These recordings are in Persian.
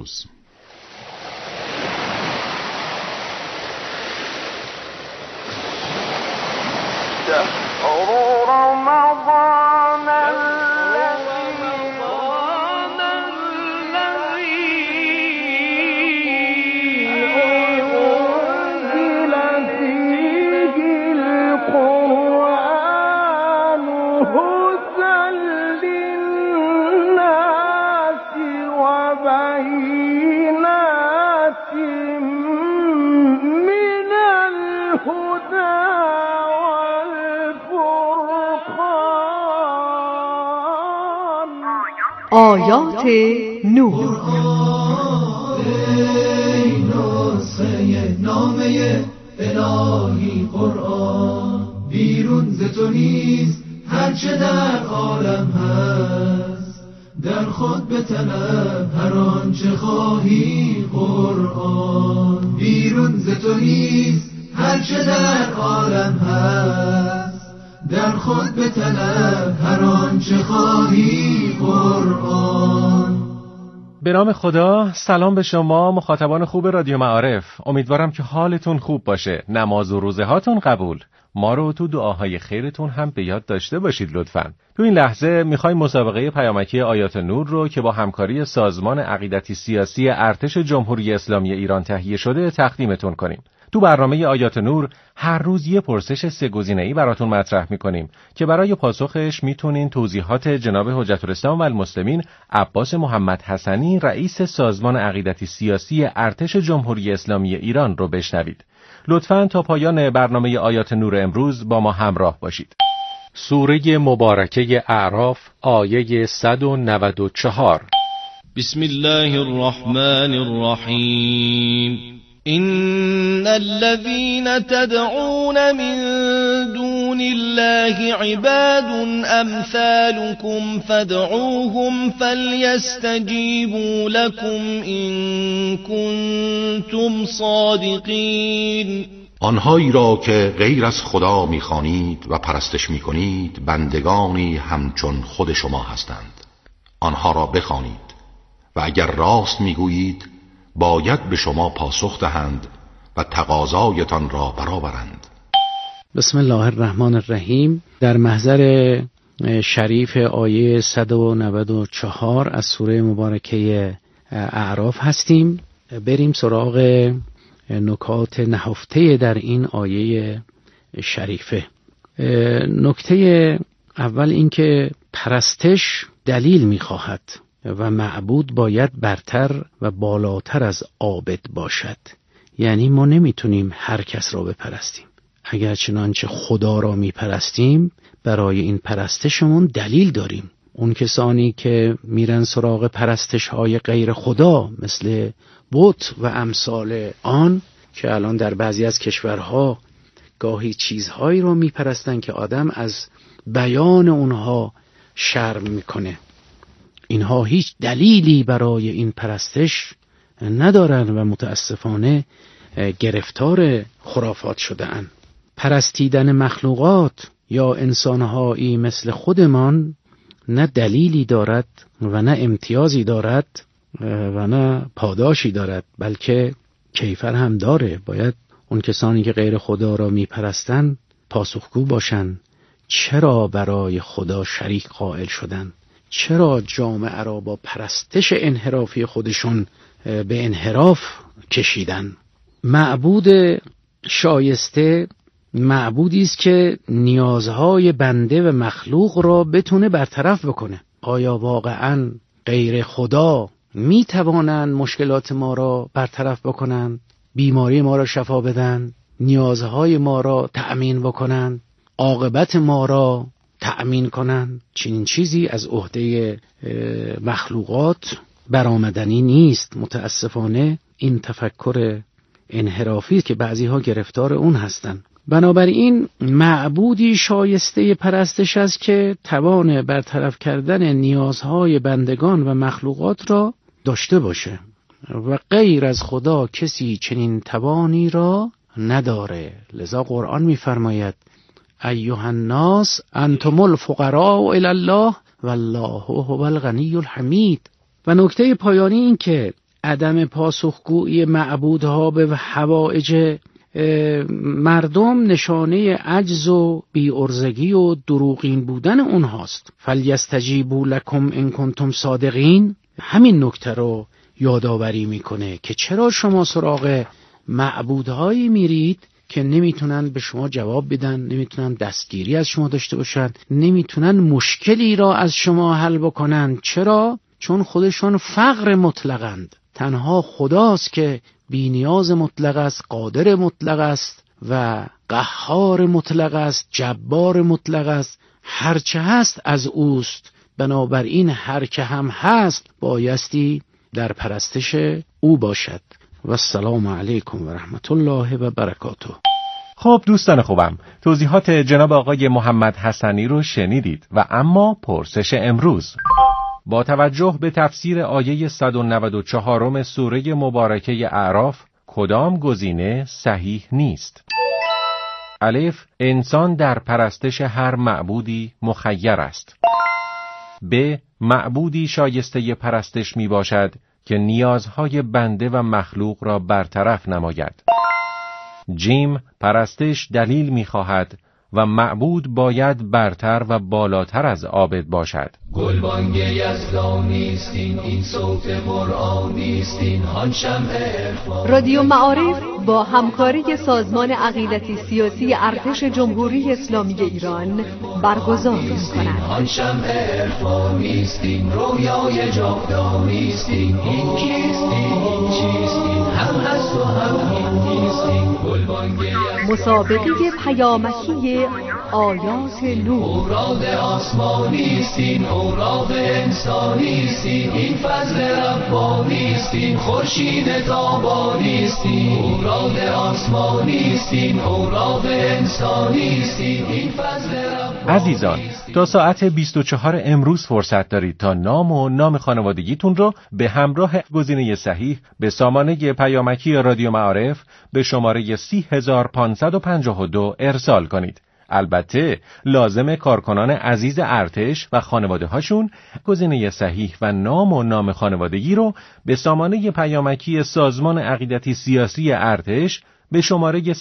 امروز. آیات نور. ای نسخه نامه الهی قرآن، بیرون ز تو نیست هرچه در عالم هست، در خود بطلب هر آنچه خواهی قرآن. بیرون ز تو نیست هرچه در عالم هست، در خود بطلب هر آنچه خواهی قرآن. به نام خدا. سلام به شما مخاطبان خوب رادیو معارف. امیدوارم که حالتون خوب باشه، نماز و روزه هاتون قبول. ما رو تو دعاهای خیرتون هم به یاد داشته باشید لطفاً. تو این لحظه میخوایم مسابقه پیامکی آیات نور رو که با همکاری سازمان عقیدتی سیاسی ارتش جمهوری اسلامی ایران تهیه شده تقدیمتون کنیم. تو برنامه آیات نور هر روز یه پرسش 3 گزینه‌ای براتون مطرح می‌کنیم که برای پاسخش میتونین توضیحات جناب حجت الاسلام و المسلمین عباس محمد حسنی رئیس سازمان عقیدتی سیاسی ارتش جمهوری اسلامی ایران رو بشنوید. لطفاً تا پایان برنامه آیات نور امروز با ما همراه باشید. سوره مبارکه اعراف آیه 194. بسم الله الرحمن الرحیم. إن الذين تدعون من دون الله عباد أمثالكم فادعوهم فليستجيبوا لكم إن كنتم صادقين. آنهایی را که غیر از خدا می‌خوانید و پرستش می‌کنید بندگانی همچون خود شما هستند. آنها را بخوانید و اگر راست می‌گویید باید به شما پاسخ دهند و تقاضایتان را برآورند. بسم الله الرحمن الرحیم. در محضر شریف آیه 194 از سوره مبارکه اعراف هستیم. بریم سراغ نکات نهفته در این آیه شریفه. نکته اول این که پرستش دلیل می‌خواهد و معبود باید برتر و بالاتر از عابد باشد. یعنی ما نمیتونیم هر کس را بپرستیم. اگر چنانچه خدا را میپرستیم برای این پرستشمون دلیل داریم. اون کسانی که میرن سراغ پرستش های غیر خدا مثل بت و امثال آن که الان در بعضی از کشورها گاهی چیزهایی را میپرستن که آدم از بیان اونها شرم میکنه. اینها هیچ دلیلی برای این پرستش ندارن و متاسفانه گرفتار خرافات شده‌اند. پرستیدن مخلوقات یا انسانهایی مثل خودمان نه دلیلی دارد و نه امتیازی دارد و نه پاداشی دارد، بلکه کیفر هم داره. باید اون کسانی که غیر خدا را میپرستن پاسخگو باشن. چرا برای خدا شریک قائل شدن؟ چرا جامعه را با پرستش انحرافی خودشون به انحراف کشیدن؟ معبود شایسته معبودی است که نیازهای بنده و مخلوق را بتونه برطرف بکنه. آیا واقعاً غیر خدا می توانند مشکلات ما را برطرف بکنند، بیماری ما را شفا بدن، نیازهای ما را تأمین بکنند، عاقبت ما را تأمین کنند؟ چنین چیزی از عهده مخلوقات برآمدنی نیست. متاسفانه این تفکر انحرافی که بعضی ها گرفتار اون هستند. بنابراین معبودی شایسته پرستش است که توان برطرف کردن نیازهای بندگان و مخلوقات را داشته باشه و غیر از خدا کسی چنین توانی را نداره. لذا قرآن می‌فرماید ایها الناس انتم الفقراء الی الله والله هو الغنی الحمید. و نکته پایانی این که عدم پاسخگویی معبودها به حوائج مردم نشانه عجز و بی‌عرضگی و دروغین بودن اونهاست. فلیستجیبوا لکم ان کنتم صادقین. همین نکته رو یادآوری میکنه که چرا شما سراغ معبودهایی میرید که نمیتونن به شما جواب بدن، نمیتونن دستگیری از شما داشته باشن، نمیتونن مشکلی را از شما حل بکنن. چرا؟ چون خودشون فقر مطلقند. تنها خداست که بی نیاز مطلق است، قادر مطلق است و قهار مطلق است، جبار مطلق است. هرچه هست از اوست. بنابراین هر که هم هست بایستی در پرستش او باشد. و السلام علیکم و رحمت الله و برکاته. خب دوستان خوبم، توضیحات جناب آقای محمد حسنی رو شنیدید و اما پرسش امروز: با توجه به تفسیر آیه 194 سوره مبارکه اعراف کدام گزینه صحیح نیست؟ الف، انسان در پرستش هر معبودی مخیر است. ب، معبودی شایسته پرستش می باشد که نیازهای بنده و مخلوق را برطرف نماید. جیم، پرستش دلیل می خواهد و معبود باید برتر و بالاتر از عابد باشد. گلبانگ یزدانیستین، این صوت قرآنیستین، هان شمع عرفان. رادیو معارف با همکاری سازمان عقیدتی سیاسی ارتش جمهوری اسلامی ایران برگزار می‌کند. هان شمع عرفانیستین، رویای جاودانیستین، این کیستین، این چیستین، هم هست و هم نیستین. گلبانگ مسابقه پیامکی آیات نور. اوراد آسمانیستین، اوراق انسانیستین، این فضل ربانیستین، خورشید تابانیستین. اوراد آسمانیستین، اوراق انسانیستین، این فضل ربانیستین. عزیزان، تا ساعت 24 امروز فرصت دارید تا نام و نام خانوادگیتون رو به همراه گزینه صحیح به سامانه پیامکی رادیو معارف به شماره 30552 ارسال کنید. البته لازم کارکنان عزیز ارتش و خانواده هاشون گزینه صحیح و نام خانوادگی رو به سامانه پیامکی سازمان عقیدتی سیاسی ارتش به شماره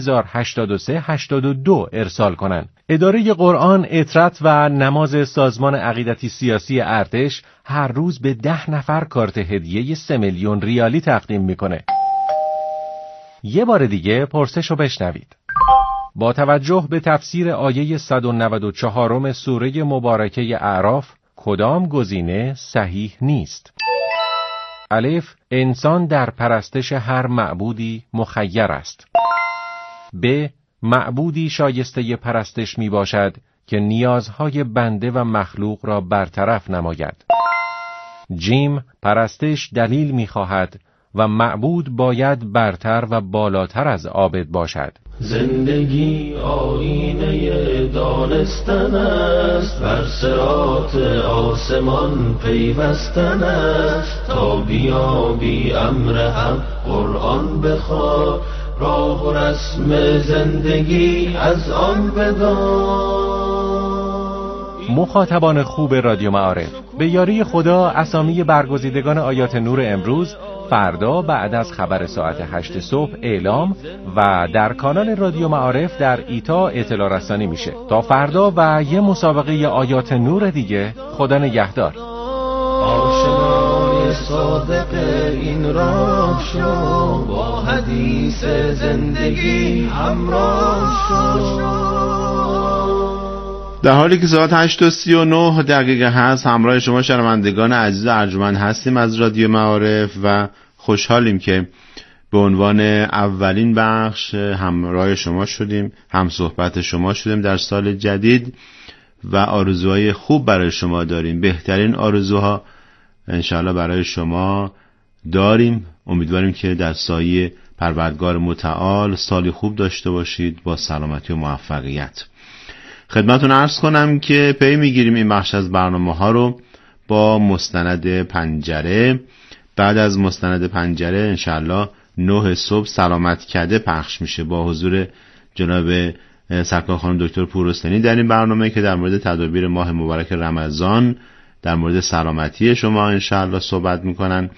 308382 ارسال کنن. اداره قرآن، اطرت و نماز سازمان عقیدتی سیاسی ارتش هر روز به 10 نفر کارت هدیه 3 میلیون ریالی تقدیم میکنه. یه بار دیگه پرسش رو بشنوید. با توجه به تفسیر آیه 194 سوره مبارکه اعراف کدام گزینه صحیح نیست؟ الف، انسان در پرستش هر معبودی مخیر است. ب، معبودی شایسته پرستش می باشد که نیازهای بنده و مخلوق را برطرف نماید. جیم، پرستش دلیل می خواهد و معبود باید برتر و بالاتر از عابد باشد. زندگی آینه دانستن است، بر صراط آسمان پیوستن است. تا بیابی امر حق قرآن بخوان، راه و رسم زندگی از آن بدان. مخاطبان خوب رادیو معارف، به یاری خدا اسامی برگزیدگان آیات نور امروز فردا بعد از خبر ساعت 8 صبح اعلام و در کانال رادیو معارف در ایتا اطلاع رسانی میشه. تا فردا و یه مسابقه آیات نور دیگه، خدا نگهدار. آشنای صادق این راه شو، با حدیث زندگی همراه شو. در حالی که ساعت 8:39 دقیقه هست، همراه شما شنوندگان عزیز ارجمند هستیم از رادیو معارف و خوشحالیم که به عنوان اولین بخش همراه شما شدیم، هم صحبت شما شدیم در سال جدید و آرزوهای خوب برای شما داریم. بهترین آرزوها انشاءالله برای شما داریم. امیدواریم که در سایه پروردگار متعال سالی خوب داشته باشید با سلامتی و موفقیت. خدمتون عرض کنم که پی میگیریم این بخش از برنامه ها رو با مستند پنجره. بعد از مستند پنجره انشالله 9 صبح سلامت کده پخش میشه با حضور جناب سرکار خانم دکتر پورستانی در این برنامه که در مورد تدابیر ماه مبارک رمضان در مورد سلامتی شما انشالله صحبت میکنن.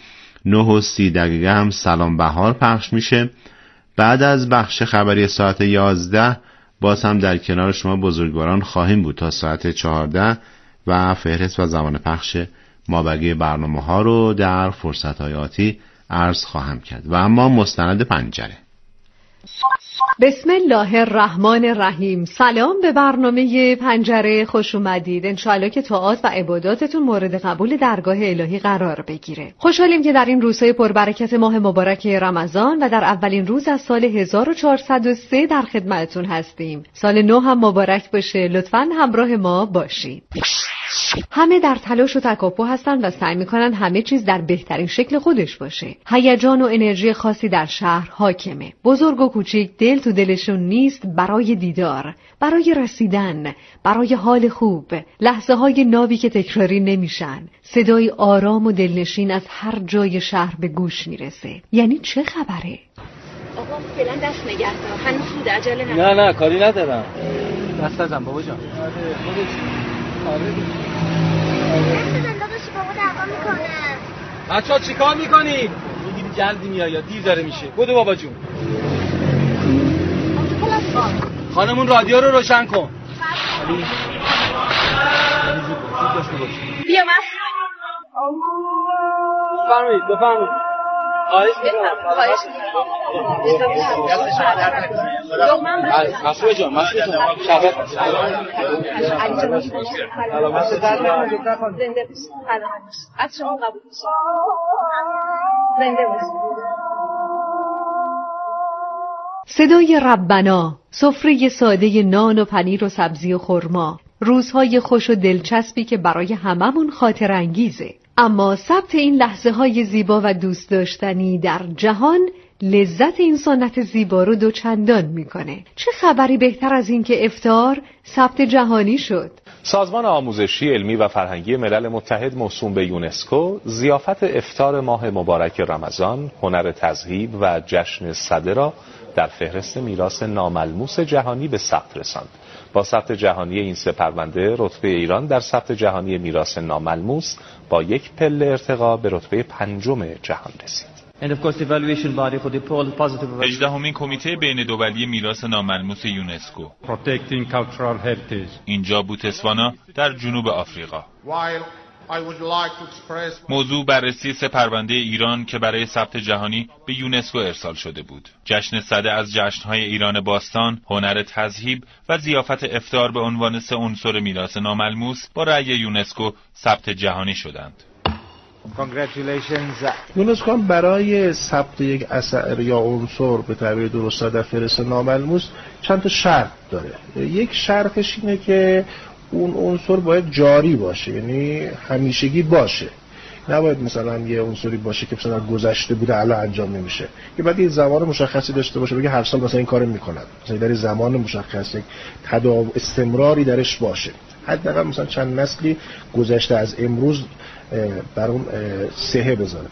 9:30 هم سلام بهار پخش میشه. بعد از بخش خبری ساعت 11 باز هم در کنار شما بزرگواران خواهیم بود تا ساعت 14 و فهرست و زمان پخش مابقی برنامه ها رو در فرصت های آتی عرض خواهم کرد. و اما مستند پنجره. بسم الله الرحمن الرحیم. سلام به برنامه پنجره، خوش اومدید. انشاءالله که طاعات و عباداتتون مورد قبول درگاه الهی قرار بگیره. خوشحالیم که در این روزهای پربرکت ماه مبارک رمضان و در اولین روز از سال 1403 در خدمتتون هستیم. سال نو هم مبارک باشه. لطفاً همراه ما باشید. همه در تلاش و تکاپو هستن و سعی میکنن همه چیز در بهترین شکل خودش باشه. هیجان و انرژی خاصی در شهر حاکمه. بزرگ و کوچیک دل تو دلشون نیست برای دیدار، برای رسیدن، برای حال خوب، لحظه های نابی که تکراری نمیشن. صدای آرام و دلنشین از هر جای شهر به گوش میرسه. یعنی چه خبره؟ آقا فعلا دست نگه دار. هنوز زود، عجله نکن. نه کاری ندارم. دست نزن بابا جان. بچه ها چی کار میکنی؟ میگیری جلدی میای یا دیر داره میشه. بودو بابا جون. خانمون رادیو رو روشن کن. بیا بفرمایید. خواهش مسئول جان شبت از شما قبول زنده باشید. صدای ربنا، سفره ساده نان و پنیر و سبزی و خرما، روزهای خوش و دلچسبی که برای هممون خاطر انگیزه. اما ثبت این لحظه های زیبا و دوست داشتنی در جهان لذت این سنت زیبا رو دوچندان میکنه. چه خبری بهتر از این که افطار ثبت جهانی شد؟ سازمان آموزشی علمی و فرهنگی ملل متحد موسوم به یونسکو ضیافت افطار ماه مبارک رمضان، هنر تذهیب و جشن سده را در فهرست میراث ناملموس جهانی به ثبت رساند. با ثبت جهانی این سه پرونده، رتبه ایران در ثبت جهانی میراث ناملموس با یک پله ارتقا به رتبه 5 جهان رسید. 18مین کمیته بین دولی میراث ناملموس یونسکو. اینجا بوتسوانا در جنوب آفریقا. موضوع بررسی سه پرونده ایران که برای ثبت جهانی به یونسکو ارسال شده بود. جشن سده از جشن‌های ایران باستان، هنر تذهیب و ضیافت افطار به عنوان سه عنصر میراث ناملموس با رأی یونسکو ثبت جهانی شدند. یونسکو برای ثبت یک اثر یا عنصر به تعبیر درست در فهرست ناملموس چند تا شرط داره. یک شرطش اینه که اون عنصر باید جاری باشه، یعنی همیشگی باشه. نباید مثلا یه عنصری باشه که مثلا گذشته بوده الان انجام نمیشه، که بعد یه زمان مشخصی داشته باشه، بگه هر سال مثلا این کارو میکنن، مثلا در زمان مشخصی استمراری درش باشه. حداقل مثلا چند نسلی گذشته از امروز بر اون صحه بذاره.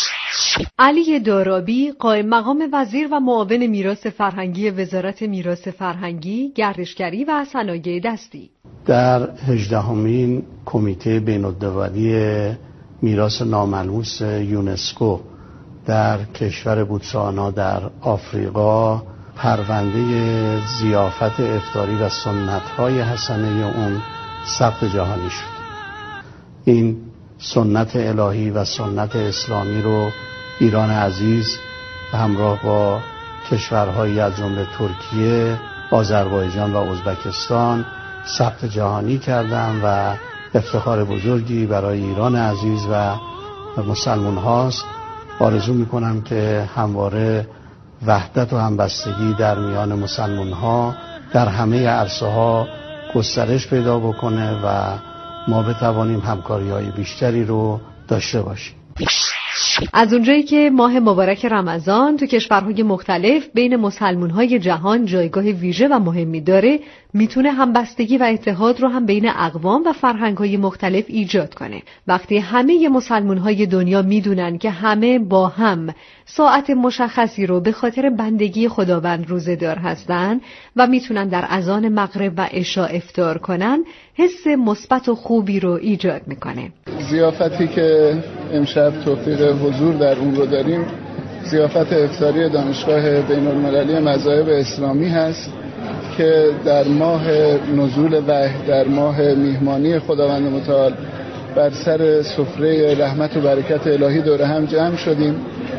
علی دارابی، قائم مقام وزیر و معاون میراث فرهنگی وزارت میراث فرهنگی، گردشگری و صنایع دستی، در 18مین کمیته بین‌الدولی میراث ناملموس یونسکو در کشور بوتسوانا در آفریقا پرونده ضیافت افطاری و سنت‌های حسنه اون ثبت جهانی شد. این سنت الهی و سنت اسلامی رو ایران عزیز همراه با کشورهایی از جمله ترکیه، آذربایجان و ازبکستان ثبت جهانی کردن و افتخار بزرگی برای ایران عزیز و مسلمان هاست. آرزو میکنم که همواره وحدت و همبستگی در میان مسلمان ها در همه عرصه ها گسترش پیدا بکنه و ما بتوانیم همکاری‌های بیشتری رو داشته باشیم. از اونجایی که ماه مبارک رمضان تو کشورهای مختلف بین مسلمان‌های جهان جایگاه ویژه و مهمی داره، میتونه همبستگی و اتحاد رو هم بین اقوام و فرهنگ‌های مختلف ایجاد کنه. وقتی همه مسلمان‌های دنیا میدونن که همه با هم ساعت مشخصی رو به خاطر بندگی خداوند روزه‌دار هستن و میتونن در اذان مغرب و عشاء افطار کنن، حس مثبت و خوبی رو ایجاد میکنه. ضیافتی که امشب توفیق حضور در اون رو داریم، ضیافت افطاری دانشگاه بین‌المللی مذاهب اسلامی هست که در ماه نزول وحی، در ماه میهمانی خداوند متعال بر سر سفره رحمت و برکت الهی دور هم جمع شدیم.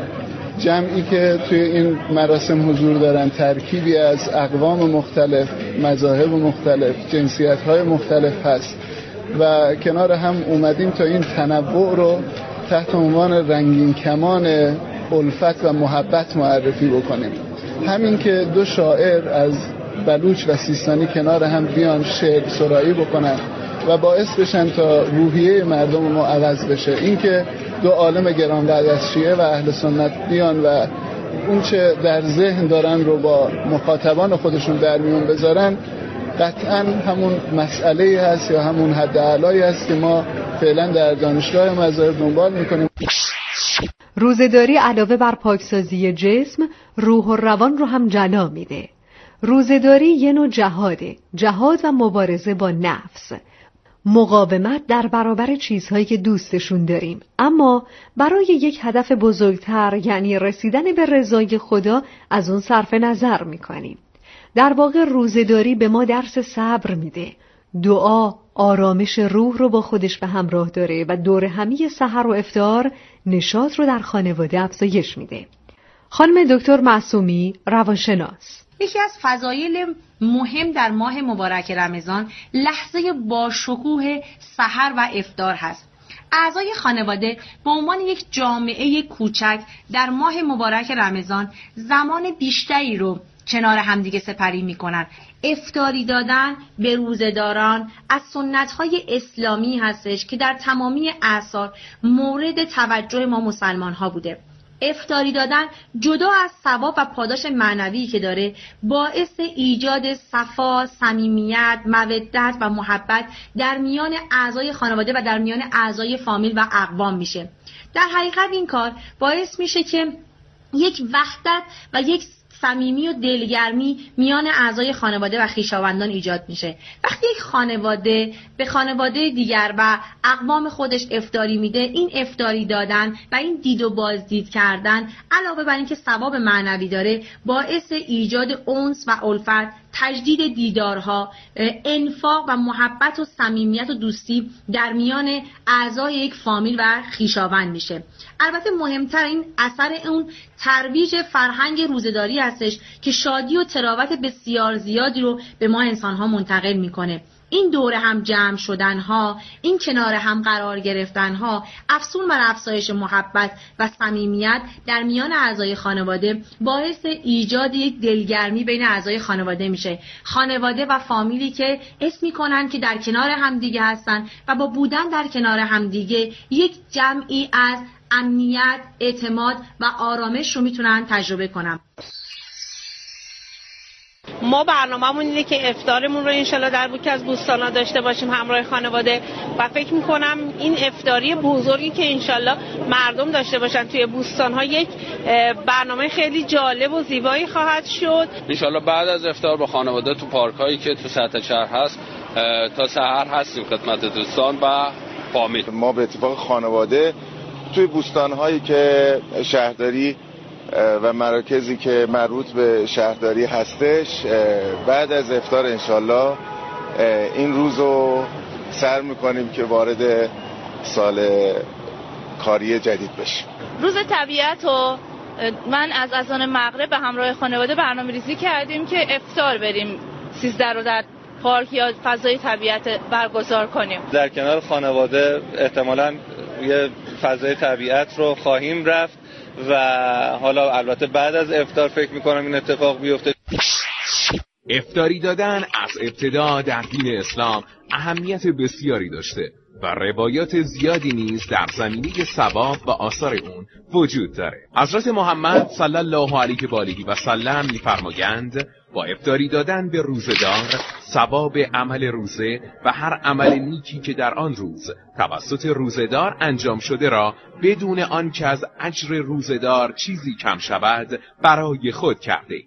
جمعی که توی این مراسم حضور دارن ترکیبی از اقوام مختلف، مذاهب مختلف، جنسیت‌های مختلف هست و کنار هم اومدیم تا این تنوع رو تحت عنوان رنگین کمان الفت و محبت معرفی بکنیم. همین که دو شاعر از بلوچ و سیستانی کنار هم بیان شعر سرایی بکنن و باعث بشن تا روحیه مردم ما عوض بشه، این که دو عالم گرانقدر از شیعه و اهل سنت بیان و اون چه در ذهن دارن رو با مخاطبان خودشون در میون بذارن، قطعاً همون مسئله هست یا همون حد اعلایی هست که ما فعلا در دانشگاه مذاهب دنبال میکنیم. روزه‌داری علاوه بر پاکسازی جسم، روح و روان رو هم جلا میده. روزه‌داری یه نوع جهاده، جهاد و مبارزه با نفس، مقاومت در برابر چیزهایی که دوستشون داریم، اما برای یک هدف بزرگتر، یعنی رسیدن به رضای خدا، از اون صرف نظر میکنیم. در واقع روزه‌داری به ما درس صبر میده. دعا آرامش روح رو با خودش به همراه داره و دور همی سحر و افطار نشاط رو در خانواده افزایش میده. خانم دکتر معصومی، روانشناس: یکی از فضایل مهم در ماه مبارک رمضان لحظه باشکوه سحر و افطار هست. اعضای خانواده به عنوان یک جامعه کوچک در ماه مبارک رمضان زمان بیشتری رو کنار همدیگه سپری میکنن. افطاری دادن به روزه‌داران از سنت‌های اسلامی هستش که در تمامی اعصار مورد توجه ما مسلمان ها بوده. افطاری دادن جدا از ثواب و پاداش معنوی که داره، باعث ایجاد صفا، صمیمیت، مودت و محبت در میان اعضای خانواده و در میان اعضای فامیل و اقوام میشه. در حقیقت این کار باعث میشه که یک وحدت و یک صمیمی و دلگرمی میان اعضای خانواده و خویشاوندان ایجاد میشه. وقتی یک خانواده به خانواده دیگر و اقوام خودش افطاری میده، این افطاری دادن و این دید و بازدید کردن علاوه بر اینکه ثواب معنوی داره، باعث ایجاد انس و الفت، تجدید دیدارها، انفاق و محبت و صمیمیت و دوستی در میان اعضای یک فامیل و خویشاوند میشه. البته مهمتر این اثر اون ترویج فرهنگ روزه‌داری هستش که شادی و تراوت بسیار زیادی رو به ما انسان‌ها منتقل میکنه. این دور هم جمع شدن‌ها، این کنار هم قرار گرفتن‌ها، افزون بر افزایش محبت و صمیمیت در میان اعضای خانواده باعث ایجاد یک دلگرمی بین اعضای خانواده میشه. خانواده و فامیلی که اسم می‌کنن که در کنار همدیگه هستن و با بودن در کنار همدیگه یک جمعی از امنیت، اعتماد و آرامش رو میتونن تجربه کنن. ما برنامه‌مون اینه که افطارمون رو انشالله در یکی از بوستانا داشته باشیم همراه خانواده و فکر می‌کنم این افطاری بزرگی که انشالله مردم داشته باشن توی بوستان‌ها یک برنامه خیلی جالب و زیبایی خواهد شد. انشالله بعد از افطار با خانواده تو پارک‌هایی که تو سطح شهر هست تا سحر هستیم خدمت دوستان و فامیل. ما به اتفاق خانواده توی بوستان‌هایی که شهرداری و مراکزی که مربوط به شهرداری هستش بعد از افطار انشالله این روز رو سر میکنیم که وارد سال کاری جدید بشیم. روز طبیعت رو من از اذان مغرب به همراه خانواده برنامه ریزی کردیم که افطار بریم 13 رو در پارک یا فضای طبیعت برگزار کنیم. در کنار خانواده احتمالاً یه فضای طبیعت رو خواهیم رفت و حالا البته بعد از افطار فکر میکنم این اتفاق بیفته. افطاری دادن از ابتدا در دین اسلام اهمیت بسیاری داشته و روایات زیادی نیز در زمینه ثواب و آثار اون وجود داره. حضرت محمد صلی الله علیه و آله و سلم می‌فرمایند با افطاری دادن به روزه‌دار ثواب عمل روزه و هر عمل نیکی که در آن روز توسط روزه‌دار انجام شده را بدون آنکه از اجر روزه‌دار چیزی کم شود برای خود کرده اید.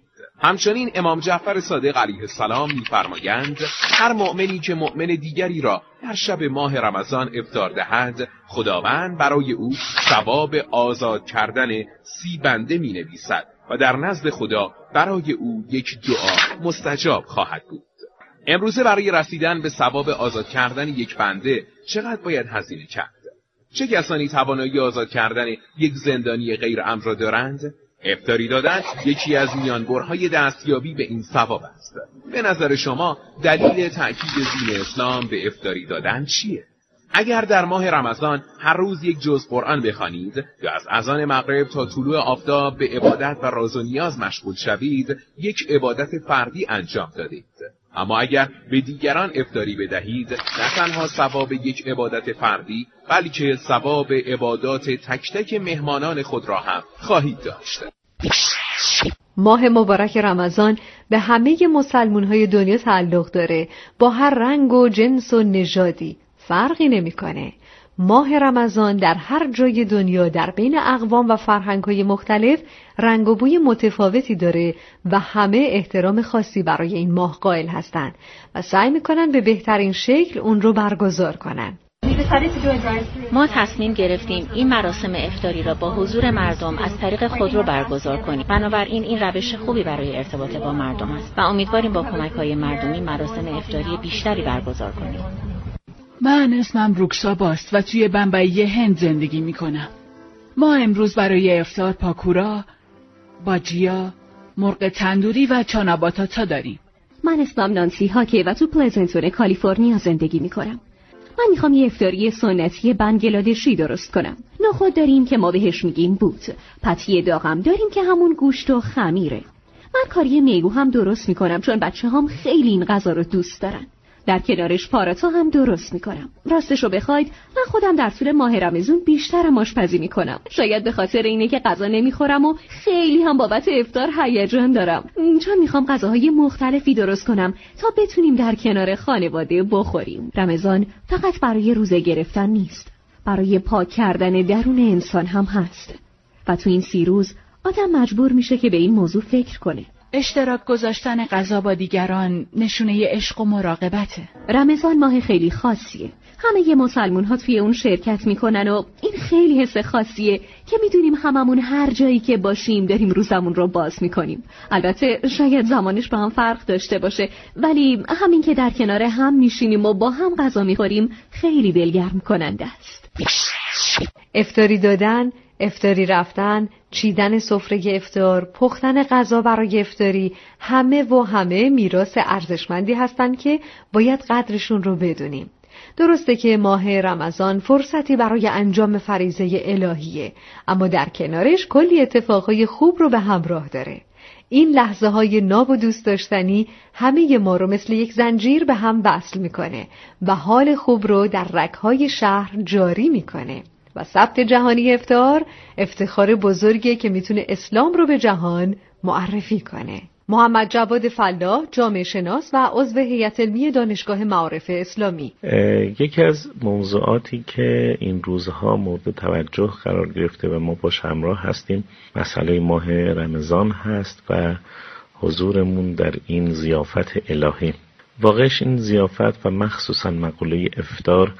همچنین امام جعفر صادق علیه السلام می‌فرمایند هر مؤمنی که مؤمن دیگری را در شب ماه رمضان افطار دهد، خداوند برای او ثواب آزاد کردن 30 بنده می‌نویسد و در نزد خدا برای او یک دعا مستجاب خواهد بود. امروزه برای رسیدن به ثواب آزاد کردن یک بنده چقدر باید هزینه کرد؟ چه کسانی توانایی آزاد کردن یک زندانی غیر امر را دارند؟ افطاری دادن یکی از میانبرهای دستیابی به این ثواب است. به نظر شما دلیل تأکید دین اسلام به افطاری دادن چیه؟ اگر در ماه رمضان هر روز یک جزء قرآن بخوانید یا از اذان مغرب تا طلوع آفتاب به عبادت و راز و نیاز مشغول شوید، یک عبادت فردی انجام دادید. اما اگر به دیگران افطاری بدهید، نه تنها ثواب یک عبادت فردی، بلکه ثواب عبادات تک تک مهمانان خود را هم خواهید داشت. ماه مبارک رمضان به همه مسلمان‌های دنیا تعلق داره، با هر رنگ و جنس و نژادی فرقی نمی‌کنه. ماه رمضان در هر جای دنیا در بین اقوام و فرهنگ‌های مختلف رنگ و بوی متفاوتی داره و همه احترام خاصی برای این ماه قائل هستند و سعی می‌کنن به بهترین شکل اون رو برگزار کنن. ما تصمیم گرفتیم این مراسم افطاری را با حضور مردم از طریق خودرو برگزار کنیم. بنابراین این روش خوبی برای ارتباط با مردم است و امیدواریم با کمک‌های مردمی مراسم افطاری بیشتری برگزار کنیم. من اسمم روکسا باست و توی بمبئی هند زندگی میکنم. ما امروز برای افطار پاکورا، باجیا، مرغ تندوری و چاناباتاتا داریم. من اسمم نانسی هاکه و تو پلزنتون کالیفرنیا زندگی میکنم. من میخوام یه افطاری سنتی بنگلادشی درست کنم. نخود داریم که ما بهش میگیم بوت. پتی داغم داریم که همون گوشت و خمیره. من کاری میگو هم درست میکنم چون بچه‌هام خیلی این غذا رو دوست دارن. در کنارش پاراتا هم درست میکنم. راستشو بخواید من خودم در طول ماه رمضان بیشترم آشپزی میکنم. شاید به خاطر اینه که غذا نمیخورم و خیلی هم بابت افطار هیجان دارم، چون میخوام غذاهای مختلفی درست کنم تا بتونیم در کنار خانواده بخوریم. رمضان فقط برای روزه گرفتن نیست، برای پاک کردن درون انسان هم هست و تو این 30 روز آدم مجبور میشه که به این موضوع فکر کنه. اشتراک گذاشتن غذا با دیگران نشونه عشق و مراقبته. رمضان ماه خیلی خاصیه. همه مسلمون ها توی اون شرکت میکنن و این خیلی حس خاصیه که میدونیم هممون هر جایی که باشیم داریم روزمون رو باز میکنیم. البته شاید زمانش با هم فرق داشته باشه، ولی همین که در کنار هم میشینیم و با هم غذا میخوریم خیلی دلگرم کننده است. افطاری دادن، افطاری رفتن، چیدن سفره افطار، پختن غذا برای افطاری، همه میراث ارزشمندی هستند که باید قدرشون رو بدونیم. درسته که ماه رمضان فرصتی برای انجام فریضه الهیه، اما در کنارش کلی اتفاقهای خوب رو به همراه داره. این لحظه های ناب و دوست داشتنی همه ما رو مثل یک زنجیر به هم وصل میکنه و حال خوب رو در رگ‌های شهر جاری میکنه. و ثبت جهانی افطار افتخار بزرگی که میتونه اسلام رو به جهان معرفی کنه. محمد جواد فلاح، جامعه شناس و عضو هیئت علمی دانشگاه معارف اسلامی. یکی از موضوعاتی که این روزها مورد توجه قرار گرفته و ما باش همراه هستیم مسئله ماه رمضان هست و حضورمون در این ضیافت الهی. واقعش این ضیافت و مخصوصا مقوله افطار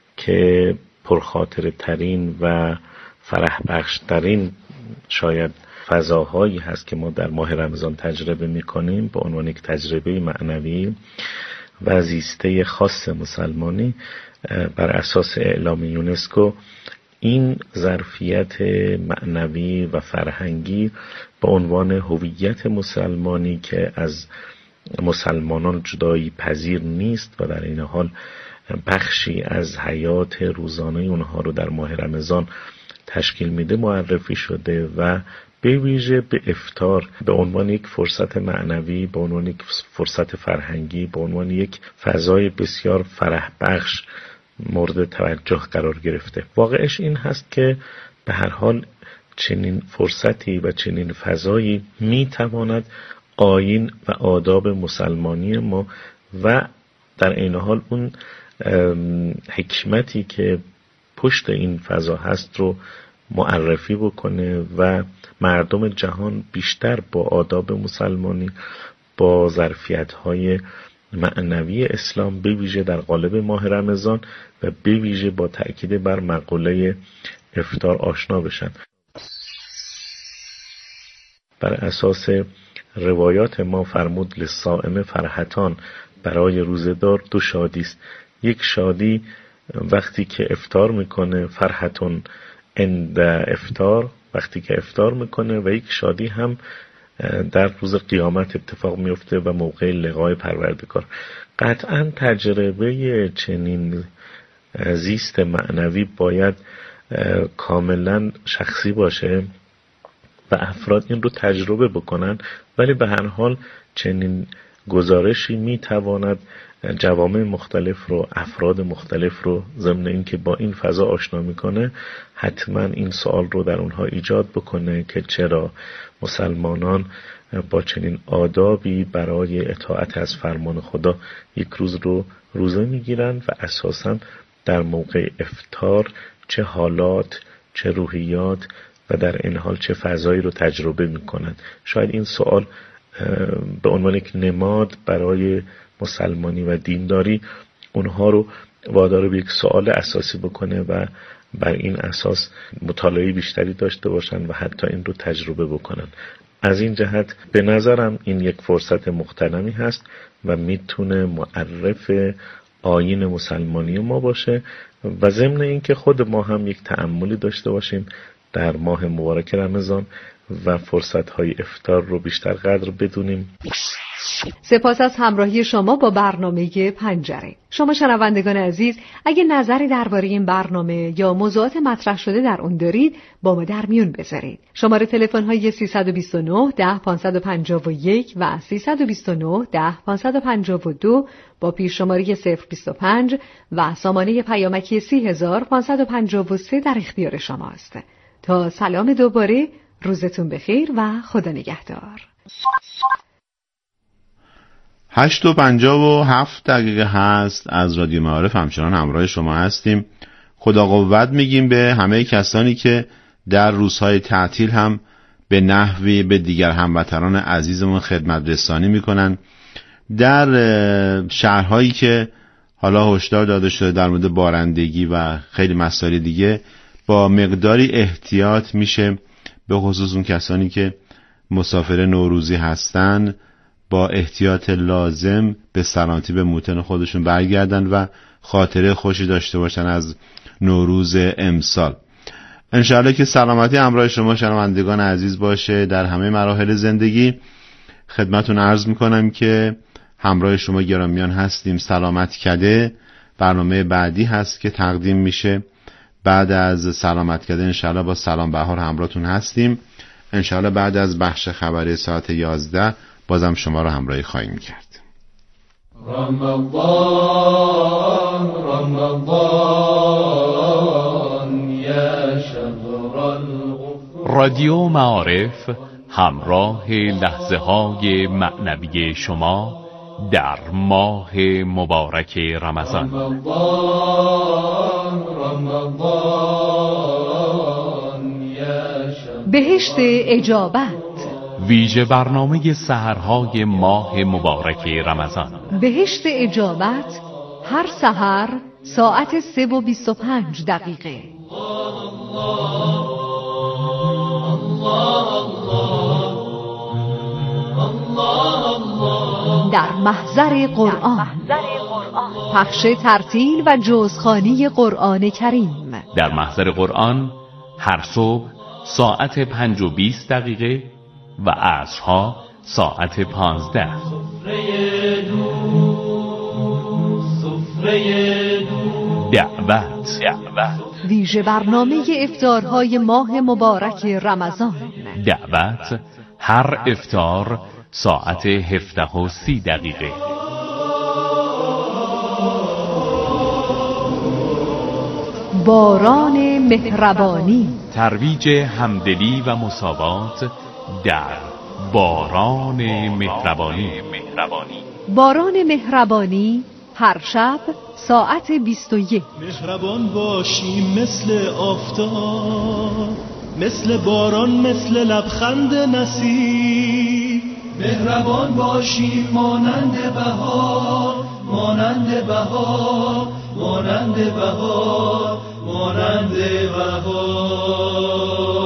که پرخاطره ترین و فرح بخش ترین شاید فضاهایی هست که ما در ماه رمضان تجربه میکنیم به عنوان یک تجربه معنوی و زیسته خاص مسلمانی بر اساس اعلام یونسکو. این ظرفیت معنوی و فرهنگی به عنوان هویت مسلمانی که از مسلمانان جدایی پذیر نیست و در این حال بخشی از حیات روزانه اونها رو در ماه رمضان تشکیل میده معرفی شده و به ویژه به افطار به عنوان یک فرصت معنوی، به عنوان یک فرصت فرهنگی، به عنوان یک فضای بسیار فرح بخش مورد توجه قرار گرفته. واقعش این هست که به هر حال چنین فرصتی و چنین فضایی میتواند آیین و آداب مسلمانی ما و در این حال اون حکمتی که پشت این فضا هست رو معرفی بکنه و مردم جهان بیشتر با آداب مسلمانی، با ظرفیت‌های معنوی اسلام به ویژه در قالب ماه رمضان و به ویژه با تأکید بر مقوله افطار آشنا بشن. بر اساس روایات ما فرمود للصائم فرحتان، برای روزه‌دار دو شادی است. یک شادی وقتی که افطار میکنه، فرحتون عند افطار، وقتی که افطار میکنه، و یک شادی هم در روز قیامت اتفاق میفته و موقع لقای پروردگار. قطعا تجربه چنین زیست معنوی باید کاملا شخصی باشه و افراد این رو تجربه بکنن، ولی به هر حال چنین گزارشی میتواند جوامع مختلف رو، افراد مختلف رو ضمن اینکه با این فضا آشنا میکنه، حتما این سوال رو در اونها ایجاد بکنه که چرا مسلمانان با چنین آدابی برای اطاعت از فرمان خدا یک روز رو روزه میگیرن و اساساً در موقع افطار چه حالات، چه روحیات و در این حال چه فضایی رو تجربه میکنن. شاید این سوال به عنوان یک نماد برای مسلمانی و دینداری اونها رو وادار به یک سوال اساسی بکنه و بر این اساس مطالعه بیشتری داشته باشن و حتی این رو تجربه بکنن. از این جهت به نظرم این یک فرصت مغتنمی هست و میتونه معرف آیین مسلمانی ما باشه و ضمن این که خود ما هم یک تأملی داشته باشیم در ماه مبارک رمضان و فرصت‌های افطار رو بیشتر قدر بدونیم. سپاس از همراهی شما با برنامه پنجره. شما شنوندگان عزیز، اگه نظری درباره این برنامه یا موضوعات مطرح شده در اون دارید، با ما در میون بذارید. شماره تلفن‌های 329 10 551 و 329 10 552 با پیش شماره 025 و سامانه پیامکی 30553 در اختیار شماست. تا سلام دوباره، روزتون بخیر و خدا نگهدار. 8:57 هست از رادیو معارف. همچنان همراه شما هستیم. خدا قوت میگیم به همه کسانی که در روزهای تعطیل هم به نحوی به دیگر هموطنان عزیزمون خدمت رسانی میکنن. در شهرهایی که حالا هشدار داده شده در مورد بارندگی و خیلی مسائل دیگه، با مقداری احتیاط میشه، به خصوص اون کسانی که مسافر نوروزی هستن، با احتیاط لازم به سلامتی به موطن خودشون برگردن و خاطره خوشی داشته باشن از نوروز امسال. انشاءالله که سلامتی همراه شما شنوندگان عزیز باشه در همه مراحل زندگی. خدمتون عرض میکنم که همراه شما گرامیان هستیم. سلامت کده برنامه بعدی هست که تقدیم میشه. بعد از سلامت کده انشاءالله با سلام بهار همراهتون هستیم. انشاءالله بعد از بخش خبری ساعت 11 بازم شما رو همراهی خواهیم کرد. رمضان رمضان یا شهر الغفران. رادیو معارف همراه لحظه های معنوی شما در ماه مبارک رمضان. بهشت اجابت، ویژه برنامه سحرهای ماه مبارک رمضان. بهشت اجابت هر سحر ساعت 3:25 دقیقه. در محضر قرآن، پخش ترتیل و جزخوانی قرآن کریم. در محضر قرآن هر صبح ساعت 5:20 دقیقه و عصرها ساعت 15. دعوت ویژه برنامه افطارهای ماه مبارک رمضان. دعوت هر افطار ساعت 17:30 دقیقه. باران مهربانی، ترویج همدلی و مساوات در باران مهربانی. باران مهربانی هر شب ساعت 21. مهربان باشیم مثل آفتاب، مثل باران، مثل لبخند نسیم. مهربان باشیم مانند بهار، مانند بهار، مانند بهار، مانند بهار.